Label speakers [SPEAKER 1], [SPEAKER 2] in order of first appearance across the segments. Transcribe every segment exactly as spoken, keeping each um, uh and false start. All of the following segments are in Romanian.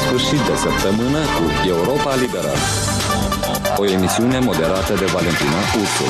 [SPEAKER 1] sfârșit de săptămână cu Europa Liberă. O emisiune moderată de Valentina Ursu.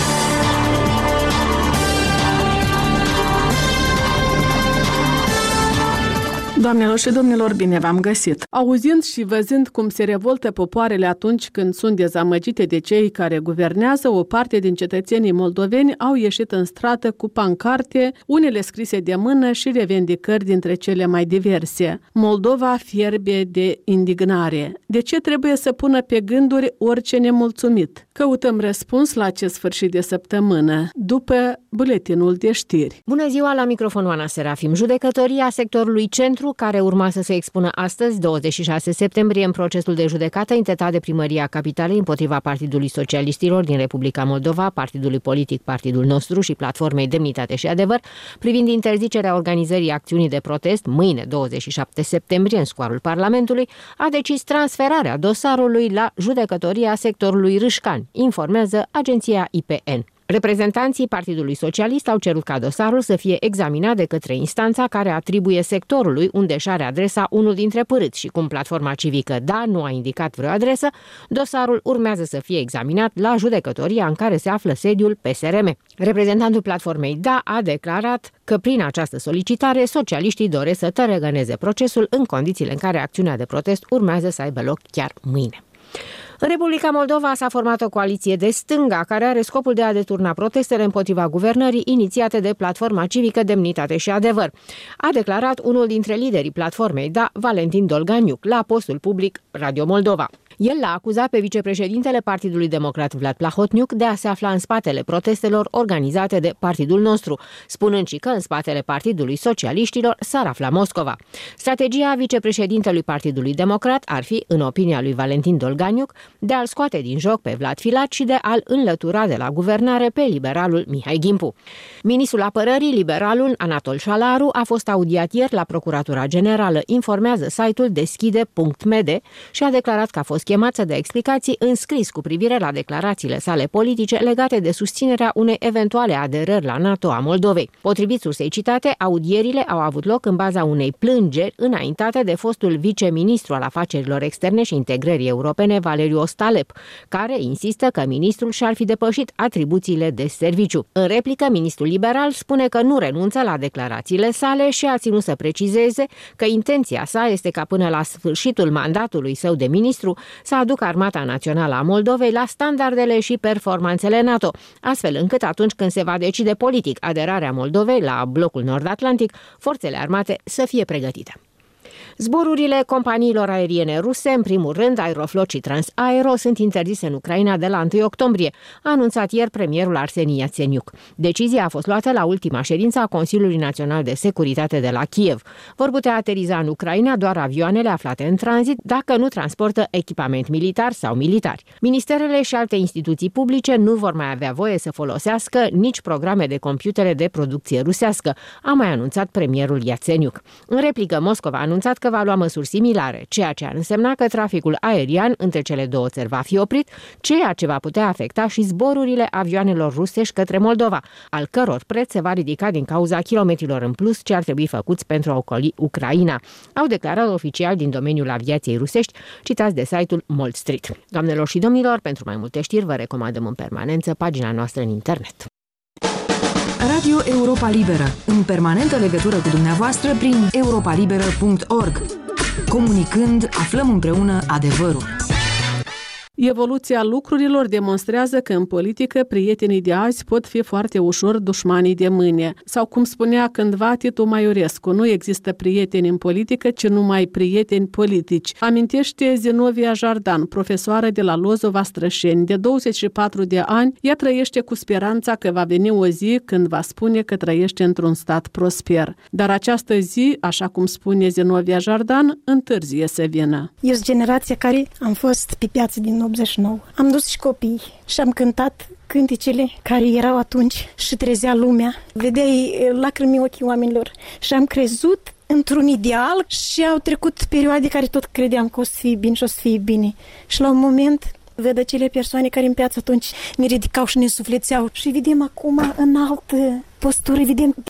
[SPEAKER 2] Doamnelor și domnilor, bine v-am găsit! Auzind și văzând cum se revoltă popoarele atunci când sunt dezamăgite de cei care guvernează, o parte din cetățenii moldoveni au ieșit în stradă cu pancarte, unele scrise de mână și revendicări dintre cele mai diverse. Moldova fierbe de indignare. De ce trebuie să pună pe gânduri orice nemulțumit? Căutăm răspuns la acest sfârșit de săptămână, după buletinul de știri.
[SPEAKER 3] Bună ziua, la microfon Oana Serafim. Judecătoria sectorului Centru, care urma să se expună astăzi, douăzeci și șase septembrie, în procesul de judecată intentat de Primăria Capitalei împotriva Partidului Socialiștilor din Republica Moldova, partidului politic Partidul Nostru și Platformei Demnitate și Adevăr, privind interzicerea organizării acțiunii de protest mâine, douăzeci și șapte septembrie, în scoarul Parlamentului, a decis transferarea dosarului la judecătoria sectorului Râșcani, informează agenția I P N. Reprezentanții Partidului Socialist au cerut ca dosarul să fie examinat de către instanța care atribuie sectorului unde își are adresa unul dintre părâți și cum Platforma Civică D A nu a indicat vreo adresă, dosarul urmează să fie examinat la judecătoria în care se află sediul P S R M. Reprezentantul Platformei D A a declarat că prin această solicitare socialiștii doresc să tărăgăneze procesul în condițiile în care acțiunea de protest urmează să aibă loc chiar mâine. În Republica Moldova s-a format o coaliție de stânga care are scopul de a deturna protestele împotriva guvernării inițiate de Platforma Civică Demnitate și Adevăr, a declarat unul dintre liderii platformei D A, Valentin Dolganiuc, la postul public Radio Moldova. El l-a acuzat pe vicepreședintele Partidului Democrat Vlad Plahotniuc de a se afla în spatele protestelor organizate de Partidul Nostru, spunând și că în spatele Partidului Socialiștilor s-ar afla Moscova. Strategia vicepreședintelui Partidului Democrat ar fi, în opinia lui Valentin Dolganiuc, de a-l scoate din joc pe Vlad Filat și de a-l înlătura de la guvernare pe liberalul Mihai Gimpu. Ministrul Apărării, liberalul Anatol Șalaru, a fost audiat ieri la Procuratura Generală, informează site-ul deschide punct m d și a declarat că a fost chemat să dea explicații în scris cu privire la declarațiile sale politice legate de susținerea unei eventuale aderări la NATO a Moldovei. Potrivit sursei citate, audierile au avut loc în baza unei plângeri înaintate de fostul viceministru al afacerilor externe și integrării europene, Valeriu Ostalep, care insistă că ministrul și-ar fi depășit atribuțiile de serviciu. În replică, ministrul liberal spune că nu renunță la declarațiile sale și a ținut să precizeze că intenția sa este ca până la sfârșitul mandatului său de ministru să aducă Armata Națională a Moldovei la standardele și performanțele NATO, astfel încât atunci când se va decide politic aderarea Moldovei la blocul nord-atlantic, forțele armate să fie pregătite. Zborurile companiilor aeriene ruse, în primul rând Aeroflot și Transaero, sunt interzise în Ucraina de la întâi octombrie, a anunțat ieri premierul Arseni Iațeniuc. Decizia a fost luată la ultima ședință a Consiliului Național de Securitate de la Kiev. Vor putea ateriza în Ucraina doar avioanele aflate în tranzit dacă nu transportă echipament militar sau militari. Ministerele și alte instituții publice nu vor mai avea voie să folosească nici programe de computere de producție rusească, a mai anunțat premierul Iațeniuc. În replică, Moscova a anunțat că va lua măsuri similare, ceea ce ar însemna că traficul aerian între cele două țări va fi oprit, ceea ce va putea afecta și zborurile avioanelor rusești către Moldova, al căror preț se va ridica din cauza kilometrilor în plus ce ar trebui făcuți pentru a ocoli Ucraina, au declarat oficiali din domeniul aviației rusești, citați de site-ul Mold Street. Doamnelor și domnilor, pentru mai multe știri vă recomandăm în permanență pagina noastră în internet.
[SPEAKER 4] Radio Europa Liberă, în permanentă legătură cu dumneavoastră prin europa liberă punct org. Comunicând, aflăm împreună adevărul.
[SPEAKER 2] Evoluția lucrurilor demonstrează că în politică prietenii de azi pot fi foarte ușor dușmanii de mâine. Sau cum spunea cândva Titu Maiorescu, nu există prieteni în politică, ci numai prieteni politici. Amintește Zinovia Jardan, profesoară de la Lozova Strășeni, de douăzeci și patru de ani, ea trăiește cu speranța că va veni o zi când va spune că trăiește într-un stat prosper. Dar această zi, așa cum spune Zinovia Jardan, întârzie să vină.
[SPEAKER 5] Eu sunt generația care am fost pe piață din optzeci și nouă. Am dus și copii și am cântat cântecele care erau atunci și trezea lumea. Vedeai lacrimii ochii oamenilor și am crezut într-un ideal și au trecut perioade care tot credeam că o să fie bine și o să fie bine. Și la un moment ved acele persoane care în piață atunci ne ridicau și ne suflețeau și vedem acum în altă postură, vedem